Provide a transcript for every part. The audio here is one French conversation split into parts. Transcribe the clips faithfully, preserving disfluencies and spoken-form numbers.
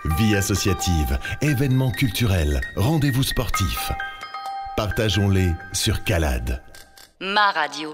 Vie associative, événements culturels, rendez-vous sportifs. Partageons-les sur Calade. Ma radio.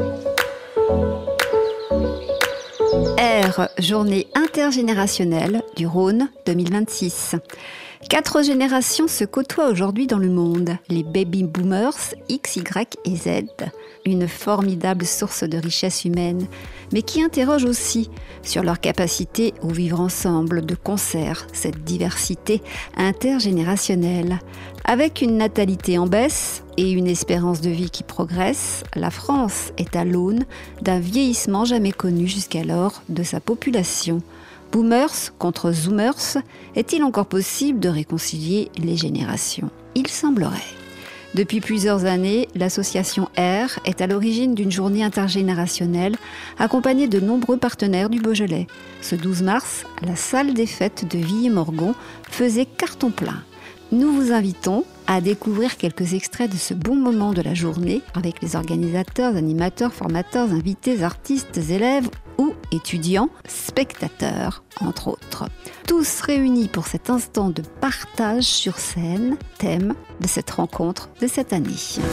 R, journée intergénérationnelle du Rhône deux mille vingt-six. Quatre générations se côtoient aujourd'hui dans le monde. Les baby boomers, X, Y et Z. Une formidable source de richesse humaine, mais qui interroge aussi sur leur capacité au vivre ensemble, de concert, cette diversité intergénérationnelle. Avec une natalité en baisse et une espérance de vie qui progresse, la France est à l'aune d'un vieillissement jamais connu jusqu'alors de sa population. Boomers contre Zoomers, est-il encore possible de réconcilier les générations ? Il semblerait. Depuis plusieurs années, l'association R est à l'origine d'une journée intergénérationnelle accompagnée de nombreux partenaires du Beaujolais. Ce douze mars, la salle des fêtes de Villiers-Morgon faisait carton plein. Nous vous invitons à découvrir quelques extraits de ce bon moment de la journée avec les organisateurs, animateurs, formateurs, invités, artistes, élèves ou étudiants, spectateurs, entre autres. Tous réunis pour cet instant de partage sur scène, thème de cette rencontre de cette année.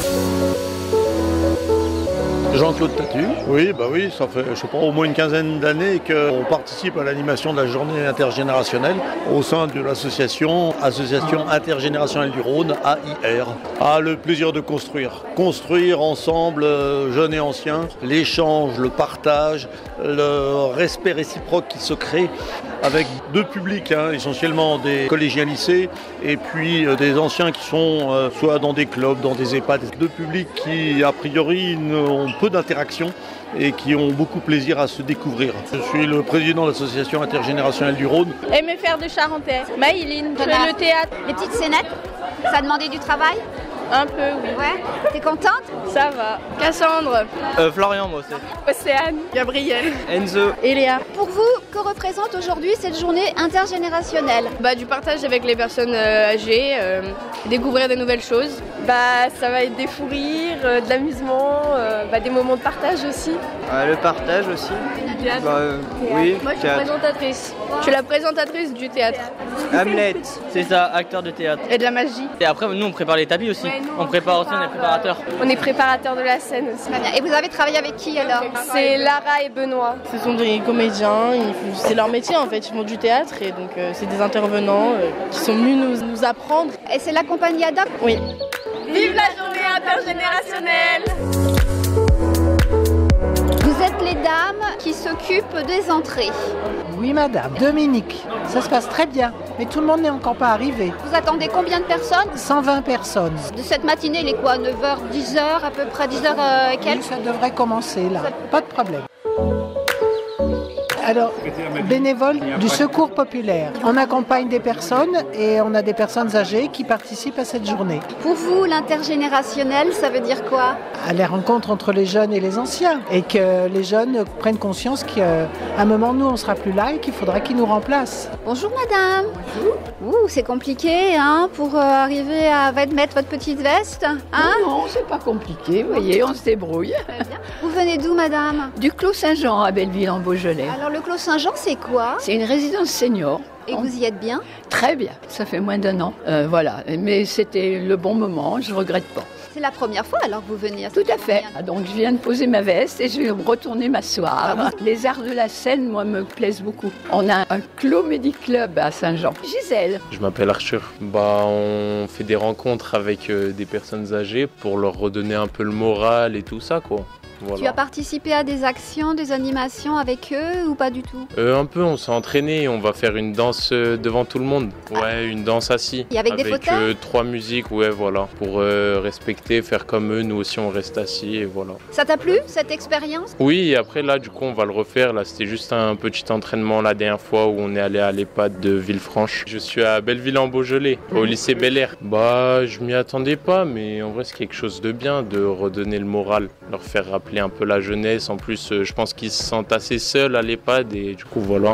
Jean-Claude Tatu. Oui, bah oui, ça fait, je sais pas, au moins une quinzaine d'années qu'on participe à l'animation de la journée intergénérationnelle au sein de l'association Association intergénérationnelle du Rhône, A I R. A le plaisir de construire. Construire ensemble, jeunes et anciens, l'échange, le partage, le respect réciproque qui se crée avec deux publics, hein, essentiellement des collégiens lycées et puis euh, des anciens qui sont euh, soit dans des clubs, dans des EHPAD. Deux publics qui, a priori, ont peu d'interaction et qui ont beaucoup plaisir à se découvrir. Je suis le président de l'association intergénérationnelle du Rhône. M F R de Charentais, Maïline, je fais le théâtre. Les petites scénettes, ça a demandé du travail ? Un peu, oui. Ouais. T'es contente ? Ça va. Cassandre. Euh, Florian, moi aussi. Océane. Gabriel. Enzo. Eléa. Pour vous, que représente aujourd'hui cette journée intergénérationnelle ? Bah, du partage avec les personnes euh, âgées, euh, découvrir des nouvelles choses. Bah, ça va être des fous rires, euh, de l'amusement, euh, bah, des moments de partage aussi. Euh, le partage aussi. Théâtre. Bah, euh, oui, Moi, je suis théâtre. présentatrice. Je suis la présentatrice du théâtre. Hamlet, c'est ça, acteur de théâtre. Et de la magie. Et après, nous, on prépare les tapis aussi. Ouais, nous, on, on prépare aussi, prépare, on est préparateurs. On est préparateur de la scène aussi. Très bien. Et vous avez travaillé avec qui alors ? C'est Lara et Benoît. Ce sont des comédiens, ils- c'est leur métier en fait, ils font du théâtre et donc euh, c'est des intervenants euh, qui sont venus nous, nous apprendre. Et c'est la compagnie Ad hoc ? Oui. Vive la journée intergénérationnelle! Vous êtes les dames qui s'occupent des entrées. Oui madame, Dominique, ça se passe très bien, mais tout le monde n'est encore pas arrivé. Vous attendez combien de personnes ? cent vingt personnes. De cette matinée, il est quoi ? neuf heures, dix heures, à peu près dix heures euh, et Oui, quelques ? ça devrait commencer là, pas de problème. Alors, bénévole du secours populaire. On accompagne des personnes et on a des personnes âgées qui participent à cette journée. Pour vous, l'intergénérationnel, ça veut dire quoi ? À la rencontre entre les jeunes et les anciens. Et que les jeunes prennent conscience qu'à un moment, nous, on ne sera plus là et qu'il faudra qu'ils nous remplacent. Bonjour madame. Bonjour. Ouh, c'est compliqué hein, pour euh, arriver à mettre votre petite veste. Hein ? Non, non, c'est pas compliqué, vous voyez, on se débrouille. Très bien. Vous venez d'où madame ? Du Clos Saint-Jean à Belleville en Beaujolais. Alors le Clos Saint-Jean, c'est quoi ? C'est une résidence senior. Et vous y êtes bien ? Très bien, ça fait moins d'un an. Euh, voilà, mais c'était le bon moment, je regrette pas. C'est la première fois alors que vous venez à Tout à fait. Ah, donc je viens de poser ma veste et je vais retourner m'asseoir. Ah, les arts de la scène, moi, me plaisent beaucoup. On a un Clos-Médi Club à Saint-Jean. Gisèle. Je m'appelle Arthur. Bah, on fait des rencontres avec euh, des personnes âgées pour leur redonner un peu le moral et tout ça, quoi. Voilà. Tu as participé à des actions, des animations avec eux ou pas du tout ? euh, Un peu, on s'est entraîné, on va faire une danse euh, devant tout le monde. Ouais, ah. une danse assis. Et avec, avec des fauteuils euh, trois musiques, ouais, voilà. Pour euh, respecter, faire comme eux, nous aussi on reste assis et voilà. Ça t'a plu, cette expérience ? Oui, et après là, du coup, on va le refaire. Là, c'était juste un petit entraînement la dernière fois où on est allé à l'EHPAD de Villefranche. Je suis à Belleville en Beaujolais, au lycée Bel Air. Bah, je m'y attendais pas, mais en vrai, c'est quelque chose de bien de redonner le moral, leur faire rappeler un peu la jeunesse. En plus, je pense qu'ils se sentent assez seuls à l'EHPAD et du coup, voilà.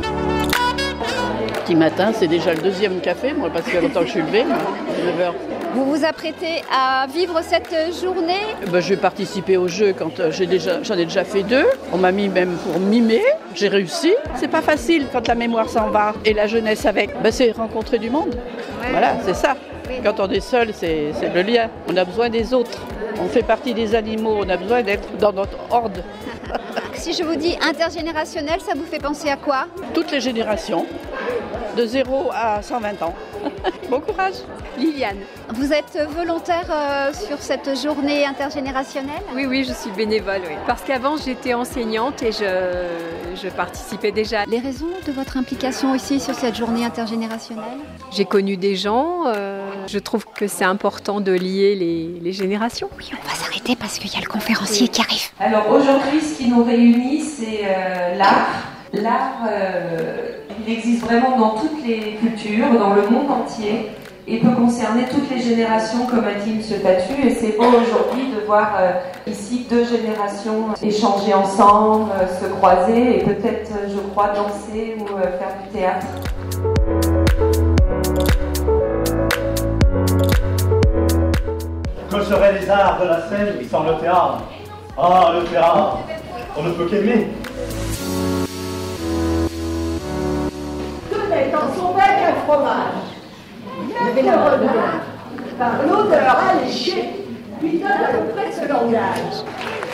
Petit matin, c'est déjà le deuxième café, moi, parce qu'il y a longtemps que je suis levée, neuf heures. Vous vous apprêtez à vivre cette journée? Ben, je vais participer au jeu quand j'ai déjà, j'en ai déjà fait deux. On m'a mis même pour mimer. J'ai réussi. C'est pas facile quand la mémoire s'en va et la jeunesse avec. Ben, c'est rencontrer du monde. Ouais. Voilà, c'est ça. Oui. Quand on est seul, c'est, c'est le lien. On a besoin des autres. On fait partie des animaux. On a besoin d'être dans notre horde. Si je vous dis intergénérationnel, ça vous fait penser à quoi? Toutes les générations, de zéro à cent vingt ans. Bon courage. Liliane. Vous êtes volontaire euh, sur cette journée intergénérationnelle? Oui, oui, je suis bénévole, oui. Parce qu'avant, j'étais enseignante et je, je participais déjà. Les raisons de votre implication ici sur cette journée intergénérationnelle? J'ai connu des gens. Euh, je trouve que c'est important de lier les, les générations. Oui, on va s'arrêter parce qu'il y a le conférencier oui. qui arrive. Alors aujourd'hui, ce qui nous réunit, c'est euh, l'art. L'art, euh, il existe vraiment dans toutes les cultures, dans le monde entier, et peut concerner toutes les générations, comme a dit M. Tatu. Et c'est beau aujourd'hui de voir euh, ici deux générations échanger ensemble, euh, se croiser et peut-être, je crois, danser ou euh, faire du théâtre. Que seraient les arts de la scène sans le théâtre? Ah, le théâtre, on ne peut qu'aimer. Dans son bec un fromage, bien que renard, par l'odeur alléchée, lui donne à peu près ce langage.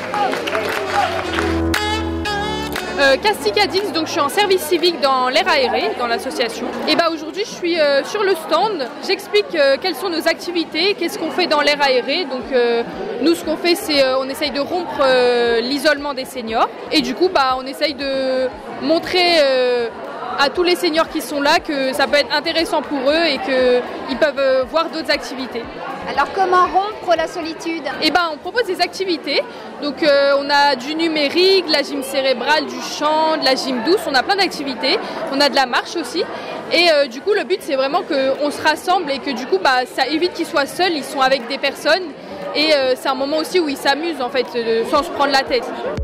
Euh, Casti Cadix, donc je suis en service civique dans l'air aéré, dans l'association. Et bah aujourd'hui je suis euh, sur le stand, j'explique euh, quelles sont nos activités, qu'est-ce qu'on fait dans l'air aéré. Donc euh, nous ce qu'on fait c'est euh, on essaye de rompre euh, l'isolement des seniors et du coup bah on essaye de montrer euh, à tous les seniors qui sont là que ça peut être intéressant pour eux et qu'ils peuvent voir d'autres activités. Alors comment rompre la solitude? Eh ben, on propose des activités. Donc euh, on a du numérique, de la gym cérébrale, du chant, de la gym douce, on a plein d'activités. On a de la marche aussi. Et euh, du coup le but c'est vraiment qu'on se rassemble et que du coup bah, ça évite qu'ils soient seuls, ils sont avec des personnes. Et euh, c'est un moment aussi où ils s'amusent en fait, euh, sans se prendre la tête.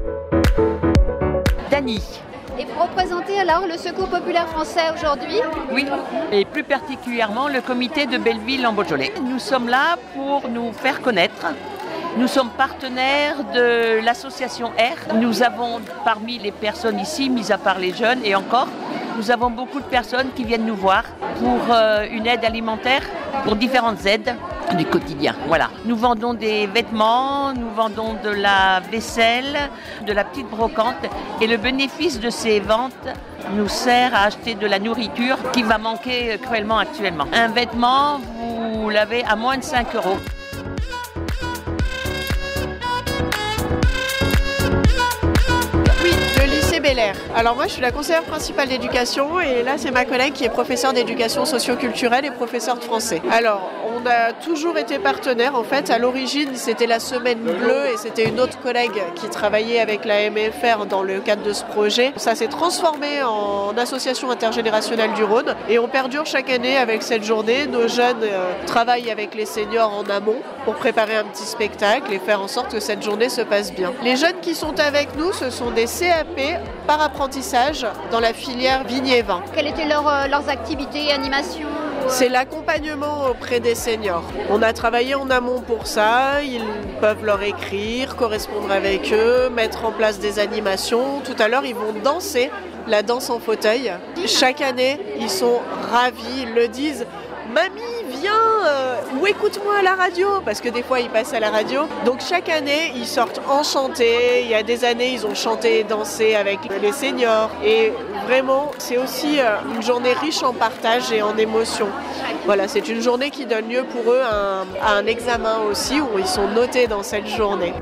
Dany. Et vous représentez alors le Secours populaire français aujourd'hui? Oui, et plus particulièrement le comité de Belleville en Beaujolais. Nous sommes là pour nous faire connaître. Nous sommes partenaires de l'association R. Nous avons parmi les personnes ici, mis à part les jeunes et encore, nous avons beaucoup de personnes qui viennent nous voir pour euh, une aide alimentaire, pour différentes aides du quotidien. Voilà. Nous vendons des vêtements, nous vendons de la vaisselle, de la petite brocante et le bénéfice de ces ventes nous sert à acheter de la nourriture qui va manquer cruellement actuellement. Un vêtement, vous l'avez à moins de cinq euros. Bel-Air. Alors moi je suis la conseillère principale d'éducation et là c'est ma collègue qui est professeure d'éducation socio-culturelle et professeure de français. Alors on a toujours été partenaires en fait. À l'origine c'était la Semaine Bleue et c'était une autre collègue qui travaillait avec la M F R dans le cadre de ce projet. Ça s'est transformé en association intergénérationnelle du Rhône et on perdure chaque année avec cette journée. Nos jeunes euh, travaillent avec les seniors en amont pour préparer un petit spectacle et faire en sorte que cette journée se passe bien. Les jeunes qui sont avec nous, ce sont des C A P par apprentissage dans la filière vignes et vins. Quelles étaient leur, euh, leurs activités et animations? C'est l'accompagnement auprès des seniors. On a travaillé en amont pour ça, ils peuvent leur écrire, correspondre avec eux, mettre en place des animations. Tout à l'heure, ils vont danser, la danse en fauteuil. Chaque année, ils sont ravis, ils le disent. Mamie, viens euh, ou écoute-moi à la radio, parce que des fois ils passent à la radio. Donc chaque année ils sortent enchantés. Il y a des années ils ont chanté et dansé avec les seniors. Et vraiment c'est aussi euh, une journée riche en partage et en émotions. Voilà, c'est une journée qui donne lieu pour eux à un, à un examen aussi où ils sont notés dans cette journée.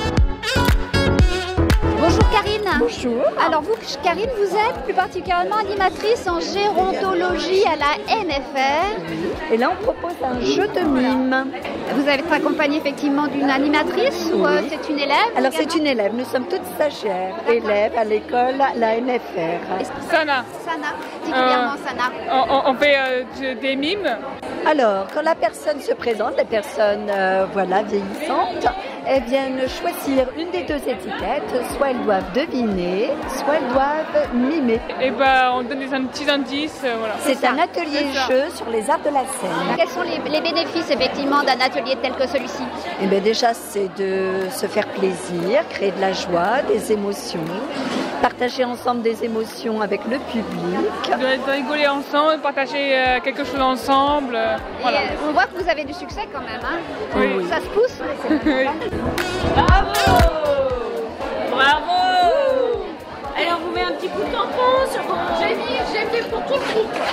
Bonjour Karine. Bonjour. Alors vous, Karine, vous êtes plus particulièrement animatrice en gérontologie à la N F R. Et là, on propose un jeu de mime. Vous allez être accompagnée effectivement d'une animatrice ou euh, c'est une élève? Alors c'est une élève, nous sommes toutes stagiaires, élèves à l'école, la N F R. Sana. Sana, particulièrement euh, Sana. On, on fait euh, des mimes. Alors, quand la personne se présente, la personne euh, voilà, vieillissante, elles viennent choisir une des deux étiquettes, soit elles doivent deviner, soit elles doivent mimer. Et bah, on donne des petits indices, euh, voilà. C'est, C'est un ça. atelier C'est jeu sur les arts de la scène. Quels sont les, les bénéfices effectivement d'un atelier tel que celui-ci? Et bien déjà, c'est de se faire plaisir, créer de la joie, des émotions, partager ensemble des émotions avec le public. De, de rigoler ensemble, partager euh, quelque chose ensemble. euh, voilà. Et, euh, on voit que vous avez du succès quand même. Hein. Oui. Ça se pousse. Oui. Bravo! Bravo! Allez, on vous met un petit coup de tampon sur vos... J'ai mis, j'ai mis pour tout le groupe.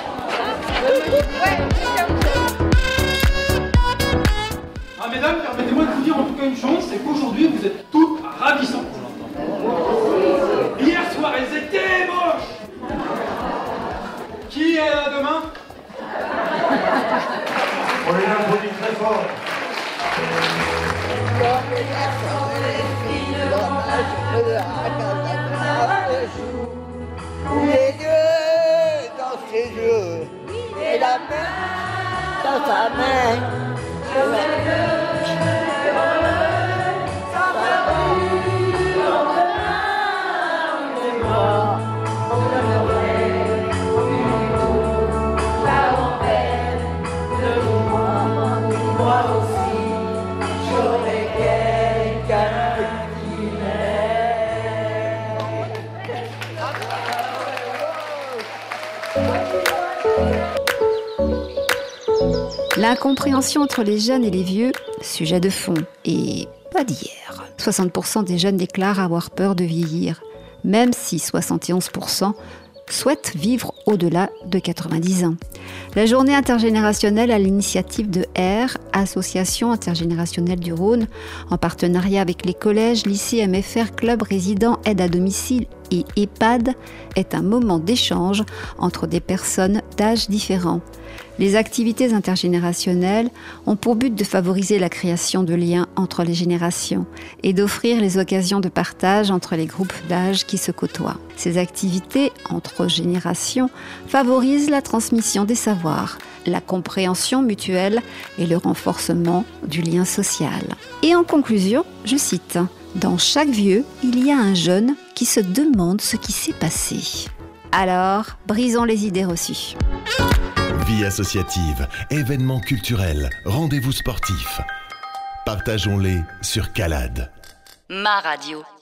Ah mesdames, permettez-moi de vous dire en tout cas une chose, c'est qu'aujourd'hui vous êtes toutes ravissantes. Hier soir elles étaient moches. Qui est là demain? On les applaudit très fort. Les yeux dans ses yeux et la main dans sa main. Moi aussi, j'aurais quelqu'un qui L'incompréhension entre les jeunes et les vieux, sujet de fond, et pas d'hier. soixante pour cent des jeunes déclarent avoir peur de vieillir, même si soixante et onze pour cent souhaitent vivre au-delà de quatre-vingt-dix ans. La journée intergénérationnelle à l'initiative de R, Association intergénérationnelle du Rhône, en partenariat avec les collèges, lycées, M F R, clubs, résidents, aide à domicile et EHPAD, est un moment d'échange entre des personnes d'âges différents. Les activités intergénérationnelles ont pour but de favoriser la création de liens entre les générations et d'offrir les occasions de partage entre les groupes d'âge qui se côtoient. Ces activités entre générations favorisent la transmission des savoirs, la compréhension mutuelle et le renforcement du lien social. Et en conclusion, je cite, « Dans chaque vieux, il y a un jeune qui se demande ce qui s'est passé. » Alors, brisons les idées reçues. Vie associative, événements culturels, rendez-vous sportifs. Partageons-les sur Calade. Ma radio.